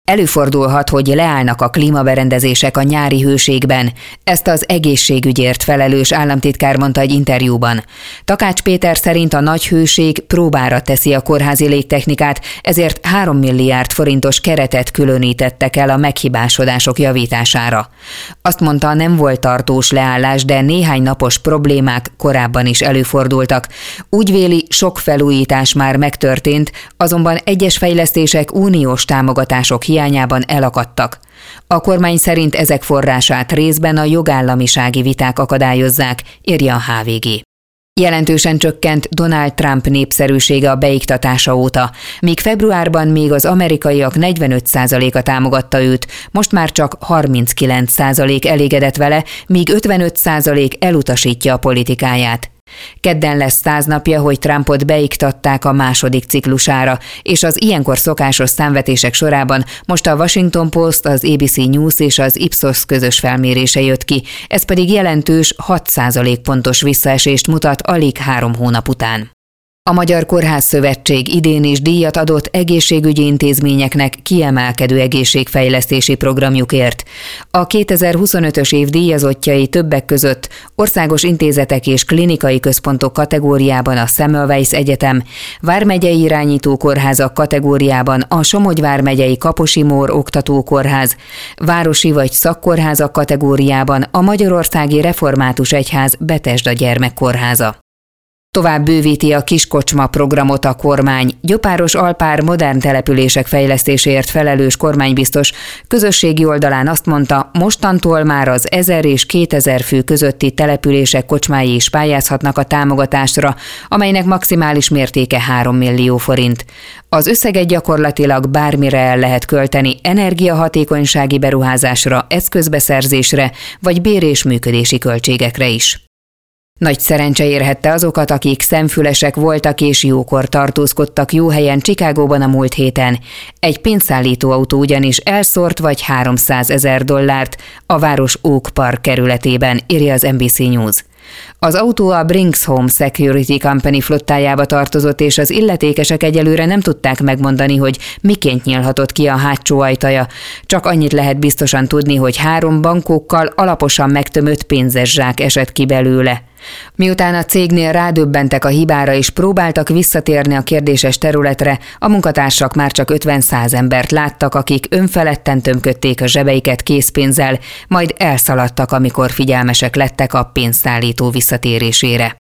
Előfordulhat, hogy leállnak a klímaberendezések a nyári hőségben. Ezt az egészségügyért felelős államtitkár mondta egy interjúban. Takács Péter szerint a nagy hőség próbára teszi a kórházi légtechnikát, ezért 3 milliárd forintos keretet különítettek el a meghibásodások javítására. Azt mondta, nem volt tartós leállás, de néhány napos problémák korábban is előfordultak. Úgy véli, sok felújítás már megtörtént, azonban egyes fejlesztések uniós támogatások hiányában elakadtak. A kormány szerint ezek forrását részben a jogállamisági viták akadályozzák, írja a HVG. Jelentősen csökkent Donald Trump népszerűsége a beiktatása óta. Míg februárban még az amerikaiak 45%-a támogatta őt, most már csak 39% elégedett vele, míg 55% elutasítja a politikáját. Kedden lesz 100 napja, hogy Trumpot beiktatták a második ciklusára, és az ilyenkor szokásos számvetések sorában most a Washington Post, az ABC News és az Ipsos közös felmérése jött ki, ez pedig jelentős 6% pontos visszaesést mutat alig 3 hónap után. A Magyar Kórházszövetség idén is díjat adott egészségügyi intézményeknek kiemelkedő egészségfejlesztési programjukért. A 2025-ös év díjazottjai többek között országos intézetek és klinikai központok kategóriában a Semmelweis Egyetem, vármegyei irányító kórházak kategóriában a Somogy vármegyei Kaposi Mór Oktatókórház, városi vagy szakkórházak kategóriában a Magyarországi Református Egyház Betesda Gyermekkórháza. Tovább bővíti a kiskocsma programot a kormány. Gyopáros Alpár modern települések fejlesztéséért felelős kormánybiztos közösségi oldalán azt mondta, mostantól már az 1000 és 2000 fő közötti települések kocsmái is pályázhatnak a támogatásra, amelynek maximális mértéke 3 millió forint. Az összeget gyakorlatilag bármire el lehet költeni, energiahatékonysági beruházásra, eszközbeszerzésre vagy bér- és működési költségekre is. Nagy szerencse érhette azokat, akik szemfülesek voltak és jókor tartózkodtak jó helyen Chicagóban a múlt héten. Egy pénzszállító autó ugyanis elszórt vagy $300,000 a város Oak Park kerületében, írja az NBC News. Az autó a Brinks Home Security Company flottájába tartozott, és az illetékesek egyelőre nem tudták megmondani, hogy miként nyílhatott ki a hátsó ajtaja. Csak annyit lehet biztosan tudni, hogy 3 bankókkal alaposan megtömött pénzes zsák esett ki belőle. Miután a cégnél rádöbbentek a hibára és próbáltak visszatérni a kérdéses területre, a munkatársak már csak 50-100 embert láttak, akik önfeledten tömködték a zsebeiket készpénzzel, majd elszaladtak, amikor figyelmesek lettek a pénzszállító visszatérésére.